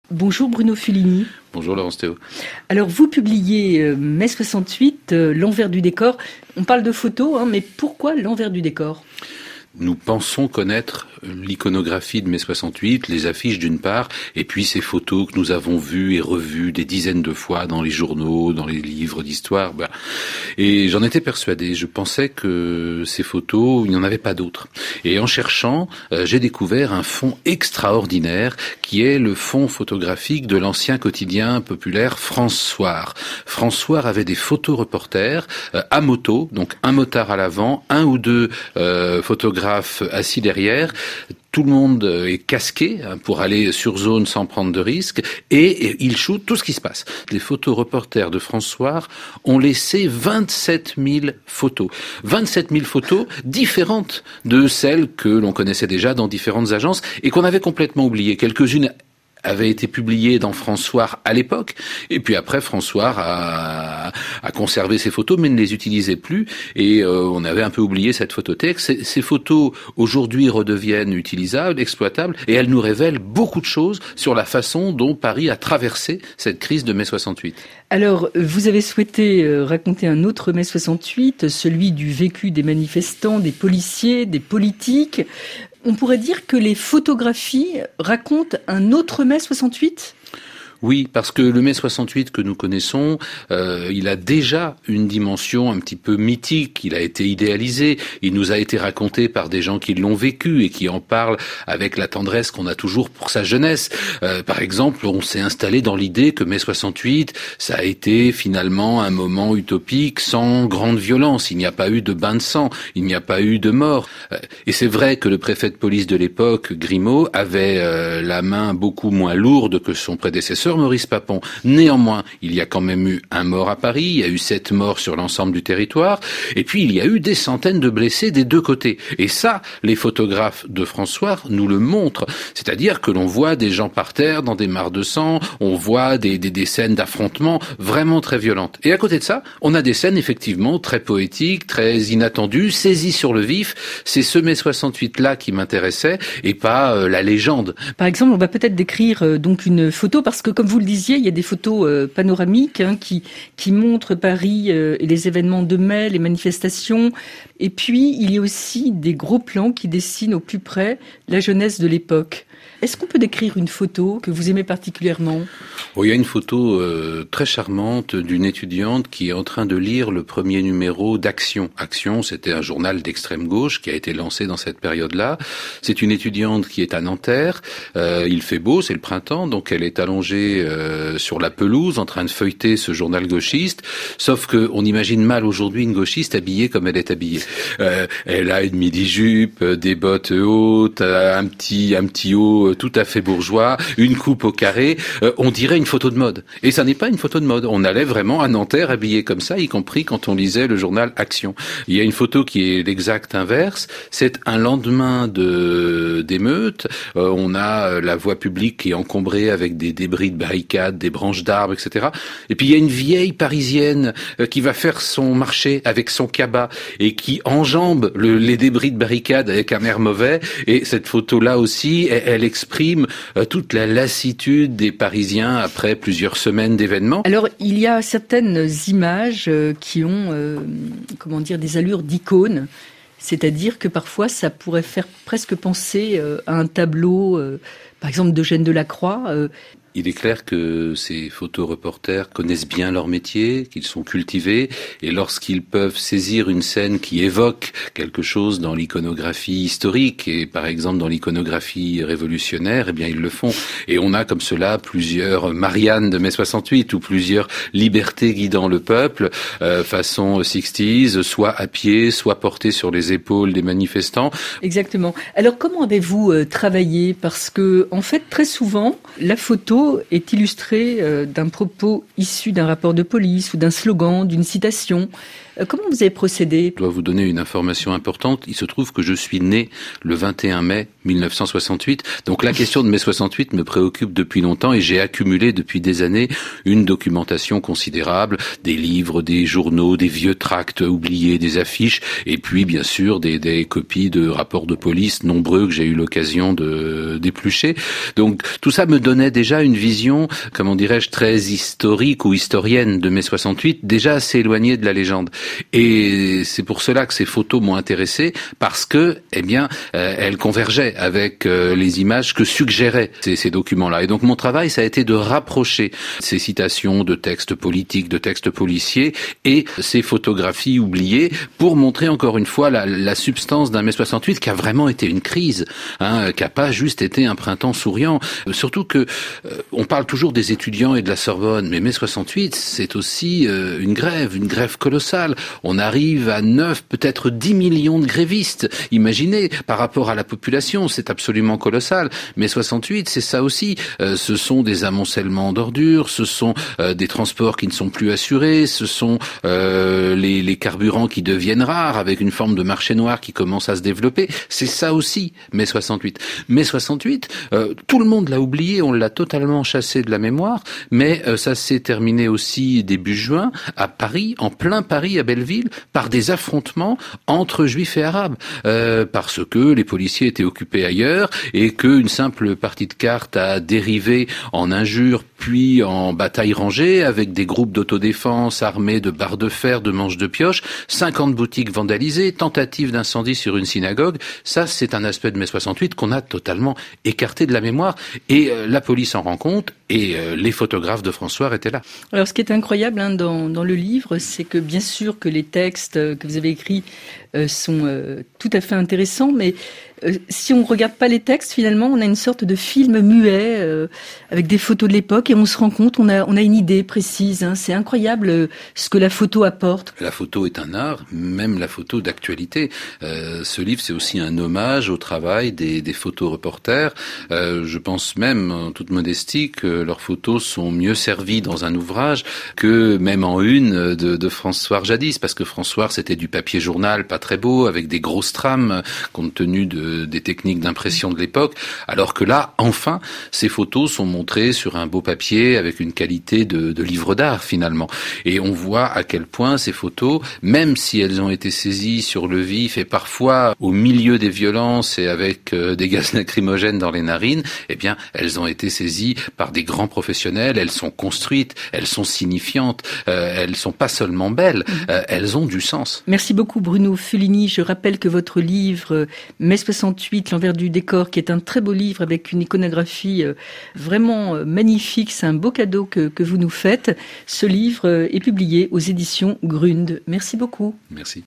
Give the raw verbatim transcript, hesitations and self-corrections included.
Bonjour Bruno Fulini. Bonjour Laurence Théo. Alors vous publiez euh, mai soixante-huit, euh, l'envers du décor. On parle de photos, hein, mais pourquoi l'envers du décor ? Nous pensons connaître l'iconographie de mai soixante-huit, les affiches d'une part, et puis ces photos que nous avons vues et revues des dizaines de fois dans les journaux, dans les livres d'histoire. Ben. Et j'en étais persuadé. Je pensais que ces photos, il n'y en avait pas d'autres. Et en cherchant, euh, j'ai découvert un fond extraordinaire qui est le fond photographique de l'ancien quotidien populaire France Soir. France Soir avait des photoreporters euh, à moto, donc un motard à l'avant, un ou deux euh, photographes assis derrière. Tout le monde est casqué pour aller sur zone sans prendre de risques et ils shootent tout ce qui se passe. Les photoreporters de France Soir ont laissé vingt-sept mille photos. vingt-sept mille photos différentes de celles que l'on connaissait déjà dans différentes agences et qu'on avait complètement oubliées. Quelques-unes avait été publié dans France Soir à l'époque, et puis après France Soir a, a conservé ces photos mais ne les utilisait plus, et euh, on avait un peu oublié cette photothèque. Ces, ces photos aujourd'hui redeviennent utilisables, exploitables, et elles nous révèlent beaucoup de choses sur la façon dont Paris a traversé cette crise de mai soixante-huit. Alors, vous avez souhaité raconter un autre mai soixante-huit, celui du vécu des manifestants, des policiers, des politiques. On pourrait dire que les photographies racontent un autre mai soixante-huit ? Oui, parce que le mai soixante-huit que nous connaissons, euh, il a déjà une dimension un petit peu mythique, il a été idéalisé, il nous a été raconté par des gens qui l'ont vécu et qui en parlent avec la tendresse qu'on a toujours pour sa jeunesse. Euh, par exemple, on s'est installé dans l'idée que mai soixante-huit, ça a été finalement un moment utopique sans grande violence, il n'y a pas eu de bain de sang, il n'y a pas eu de mort. Euh, et c'est vrai que le préfet de police de l'époque, Grimaud, avait euh, la main beaucoup moins lourde que son prédécesseur, Maurice Papon. Néanmoins, il y a quand même eu un mort à Paris, il y a eu sept morts sur l'ensemble du territoire, et puis il y a eu des centaines de blessés des deux côtés. Et ça, les photographes de France Soir nous le montrent. C'est-à-dire que l'on voit des gens par terre dans des mares de sang, on voit des, des, des scènes d'affrontement vraiment très violentes. Et à côté de ça, on a des scènes effectivement très poétiques, très inattendues, saisies sur le vif. C'est ce mai soixante-huit-là qui m'intéressait, et pas euh, la légende. Par exemple, on va peut-être décrire euh, donc une photo, parce que comme vous le disiez, il y a des photos euh, panoramiques hein, qui, qui montrent Paris euh, et les événements de mai, les manifestations. Et puis, il y a aussi des gros plans qui dessinent au plus près la jeunesse de l'époque. Est-ce qu'on peut décrire une photo que vous aimez particulièrement ? Oh, il y a une photo euh, très charmante d'une étudiante qui est en train de lire le premier numéro d'Action. Action, c'était un journal d'extrême gauche qui a été lancé dans cette période-là. C'est une étudiante qui est à Nanterre. Euh, il fait beau, c'est le printemps, donc elle est allongée euh, sur la pelouse en train de feuilleter ce journal gauchiste. Sauf que on imagine mal aujourd'hui une gauchiste habillée comme elle est habillée. Euh, elle a une midi-jupe, des bottes hautes, un petit un petit haut tout à fait bourgeois, une coupe au carré, euh, on dirait une photo de mode. Et ça n'est pas une photo de mode. On allait vraiment à Nanterre habillé comme ça, y compris quand on lisait le journal Action. Il y a une photo qui est l'exact inverse. C'est un lendemain de d'émeute. Euh, on a la voie publique qui est encombrée avec des débris de barricades, des branches d'arbres, et cetera. Et puis il y a une vieille parisienne euh, qui va faire son marché avec son cabas et qui enjambe le, les débris de barricades avec un air mauvais. Et cette photo-là aussi, elle, elle exprime euh, toute la lassitude des Parisiens après plusieurs semaines d'événements. Alors, il y a certaines images euh, qui ont, euh, comment dire, des allures d'icônes. C'est-à-dire que parfois, ça pourrait faire presque penser euh, à un tableau, euh, par exemple, d'Eugène Delacroix. Euh, Il est clair que ces photoreporters connaissent bien leur métier, qu'ils sont cultivés, et lorsqu'ils peuvent saisir une scène qui évoque quelque chose dans l'iconographie historique, et par exemple dans l'iconographie révolutionnaire, eh bien ils le font. Et on a comme cela plusieurs Marianne de mai soixante-huit, ou plusieurs libertés guidant le peuple, euh, façon sixties, soit à pied, soit portées sur les épaules des manifestants. Exactement. Alors comment avez-vous euh, travaillé ? Parce que, en fait, très souvent, la photo est illustré euh, d'un propos issu d'un rapport de police ou d'un slogan, d'une citation. Euh, comment vous avez procédé ? Je dois vous donner une information importante. Il se trouve que je suis né le vingt et un mai mille neuf cent soixante-huit. Donc la question de mai soixante-huit me préoccupe depuis longtemps et j'ai accumulé depuis des années une documentation considérable, des livres, des journaux, des vieux tracts oubliés, des affiches et puis bien sûr des, des copies de rapports de police nombreux que j'ai eu l'occasion de d'éplucher. Donc tout ça me donnait déjà une une vision, comment dirais-je, très historique ou historienne de mai soixante-huit, déjà assez éloignée de la légende. Et c'est pour cela que ces photos m'ont intéressé, parce que, eh bien, euh, elles convergeaient avec euh, les images que suggéraient ces, ces documents-là. Et donc mon travail, ça a été de rapprocher ces citations de textes politiques, de textes policiers, et ces photographies oubliées, pour montrer encore une fois la, la substance d'un mai soixante-huit qui a vraiment été une crise, hein, qui n'a pas juste été un printemps souriant. Surtout que euh, on parle toujours des étudiants et de la Sorbonne, mais mai soixante-huit, c'est aussi euh, une grève, une grève colossale. On arrive à neuf, peut-être dix millions de grévistes. Imaginez, par rapport à la population, c'est absolument colossal. mai soixante-huit, c'est ça aussi. Euh, ce sont des amoncellements d'ordures, ce sont euh, des transports qui ne sont plus assurés, ce sont euh, les, les carburants qui deviennent rares, avec une forme de marché noir qui commence à se développer. C'est ça aussi, mai soixante-huit. mai soixante-huit, euh, tout le monde l'a oublié, on l'a totalement chassé de la mémoire, mais euh, ça s'est terminé aussi début juin, à Paris, en plein Paris, à Belleville, par des affrontements entre juifs et arabes, euh, parce que les policiers étaient occupés ailleurs, et qu'une simple partie de cartes a dérivé en injures, puis en bataille rangée, avec des groupes d'autodéfense armés de barres de fer, de manches de pioche, cinquante boutiques vandalisées, tentative d'incendie sur une synagogue. Ça, c'est un aspect de mai soixante-huit qu'on a totalement écarté de la mémoire, et euh, la police en rend compte, et euh, les photographes de François étaient là. Alors, ce qui est incroyable hein, dans, dans le livre, c'est que bien sûr que les textes que vous avez écrits euh, sont euh, tout à fait intéressants, mais euh, si on regarde pas les textes, finalement, on a une sorte de film muet euh, avec des photos de l'époque, et on se rend compte, on a, on a une idée précise. Hein. C'est incroyable euh, ce que la photo apporte. La photo est un art, même la photo d'actualité. Euh, ce livre, c'est aussi un hommage au travail des, des photoreporters. Euh, je pense même, en toute modestie, que leurs photos sont mieux servies dans un ouvrage que même en une de, de François jadis, parce que François, c'était du papier journal, pas très beau, avec des grosses trames, compte tenu de, des techniques d'impression de l'époque, alors que là, enfin, ces photos sont montrées sur un beau papier avec une qualité de, de livre d'art, finalement. Et on voit à quel point ces photos, même si elles ont été saisies sur le vif et parfois au milieu des violences et avec euh, des gaz lacrymogènes dans les narines, eh bien, elles ont été saisies par des grands professionnels, elles sont construites, elles sont signifiantes, euh, elles sont pas seulement belles, euh, elles ont du sens. Merci beaucoup Bruno Fulini. Je rappelle que votre livre mai soixante-huit, l'envers du décor, qui est un très beau livre avec une iconographie vraiment magnifique, c'est un beau cadeau que, que vous nous faites. Ce livre est publié aux éditions Grund. Merci beaucoup. Merci.